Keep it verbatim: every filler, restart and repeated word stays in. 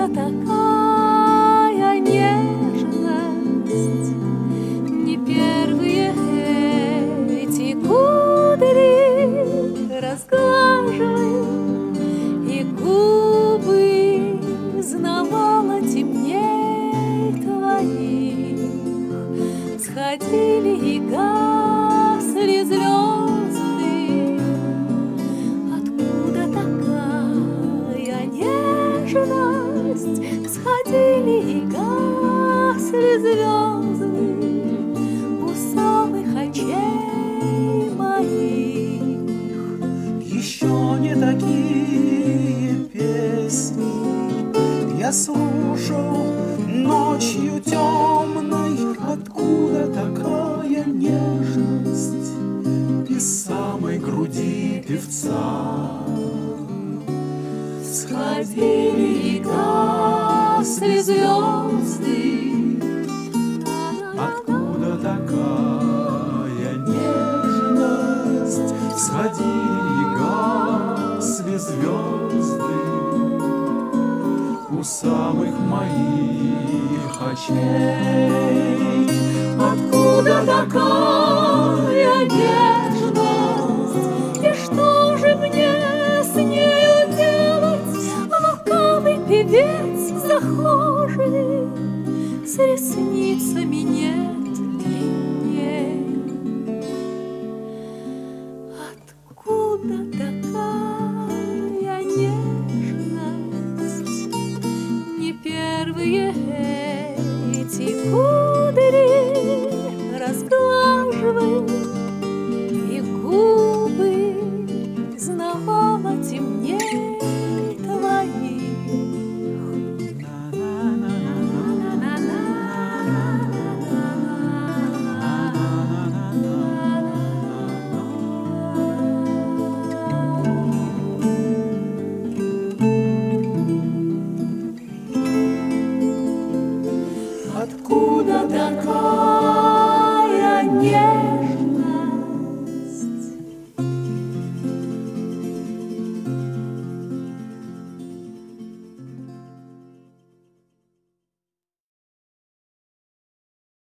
Откуда такая нежность? Не первые эти кудри разглаживаю, и губы знавала темней твоих. Сходили и гасли звезды. Откуда такая нежность? Сходили и гасли звезды у самых очей моих. Еще не такие песни я слушал ночью темной. Откуда такая нежность из самой груди певца? Сходили и гасли звезды. Откуда такая нежность? Сходили и гасли звезды у самых моих очей. Откуда такая нежность? И что же мне с нею делать? Лукавый певец захожий с ресницами нежными.